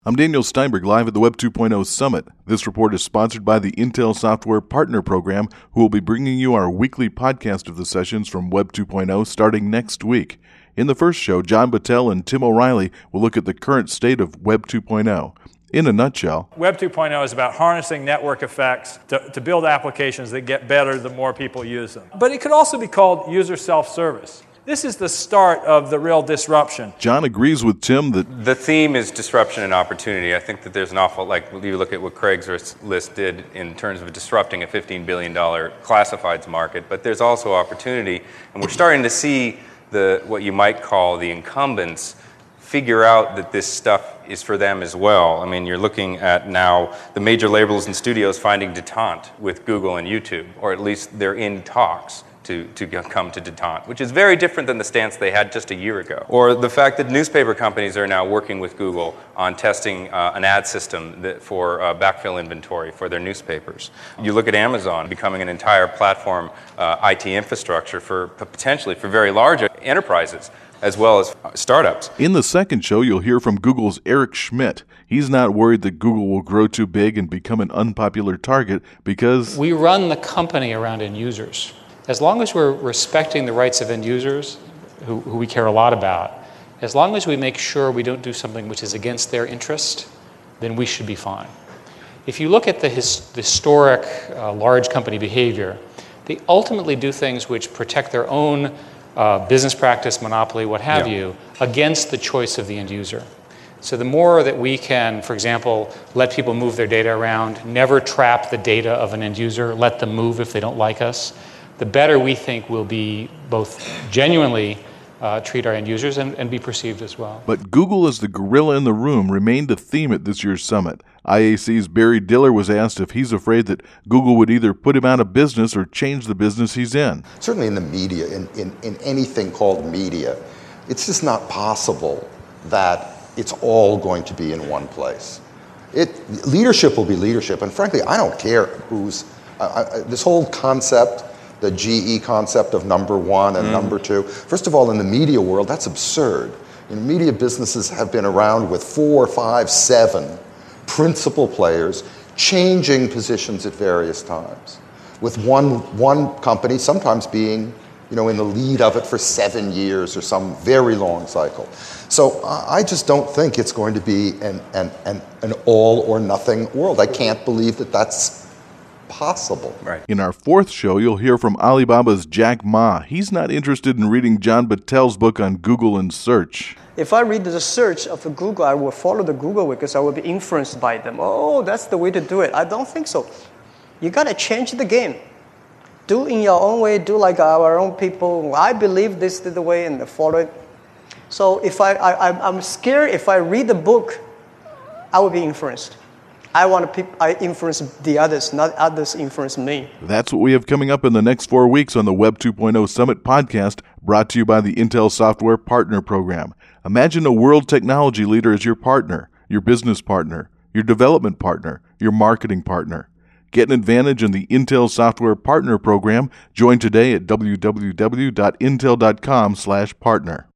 I'm Daniel Steinberg, live at the Web 2.0 Summit. This report is sponsored by the Intel Software Partner Program, who will be bringing you our weekly podcast of the sessions from Web 2.0 starting next week. In the first show, John Battelle and Tim O'Reilly will look at the current state of Web 2.0. In a nutshell, Web 2.0 is about harnessing network effects to build applications that get better the more people use them. But it could also be called user self-service. This is the start of the real disruption. John agrees with Tim that the theme is disruption and opportunity. I think that there's an awful, like you look at what Craigslist did in terms of disrupting a $15 billion classifieds market, but there's also opportunity, and we're starting to see what you might call the incumbents figure out that this stuff is for them as well. I mean, you're looking at now the major labels and studios finding detente with Google and YouTube, or at least they're in talks to come to detente, which is very different than the stance they had just a year ago. Or the fact that newspaper companies are now working with Google on testing an ad system for backfill inventory for their newspapers. You look at Amazon becoming an entire platform IT infrastructure potentially for very large enterprises, as well as startups. In the second show, you'll hear from Google's Eric Schmidt. He's not worried that Google will grow too big and become an unpopular target because we run the company around end users. As long as we're respecting the rights of end users, who we care a lot about, as long as we make sure we don't do something which is against their interest, then we should be fine. If you look at the historic large company behavior, they ultimately do things which protect their own business practice, monopoly, what have you, against the choice of the end user. So the more that we can, for example, let people move their data around, never trap the data of an end user, let them move if they don't like us, the better we think we'll be both genuinely treat our end users and be perceived as well. But Google as the gorilla in the room remained a theme at this year's summit. IAC's Barry Diller was asked if he's afraid that Google would either put him out of business or change the business he's in. Certainly in the media, in anything called media, it's just not possible that it's all going to be in one place. Leadership will be leadership, and frankly, I don't care who's, this whole concept, the GE concept of number one and number two. First of all, in the media world, that's absurd. Media businesses have been around with 4, 5, 7 principal players changing positions at various times, with one company sometimes being in the lead of it for 7 years or some very long cycle. So I just don't think it's going to be an all or nothing world. I can't believe that that's possible. Right. In our fourth show, you'll hear from Alibaba's Jack Ma. He's not interested in reading John Battelle's book on Google and search. If I read the search of Google, I will follow the Google because I will be influenced by them. Oh, that's the way to do it. I don't think so. You got to change the game. Do in your own way. Do like our own people. I believe this is the way and follow it. So if I'm scared if I read the book, I will be influenced. I influence the others, not others influence me. That's what we have coming up in the next 4 weeks on the Web 2.0 Summit podcast, brought to you by the Intel Software Partner Program. Imagine a world technology leader as your partner, your business partner, your development partner, your marketing partner. Get an advantage in the Intel Software Partner Program. Join today at www.intel.com/partner.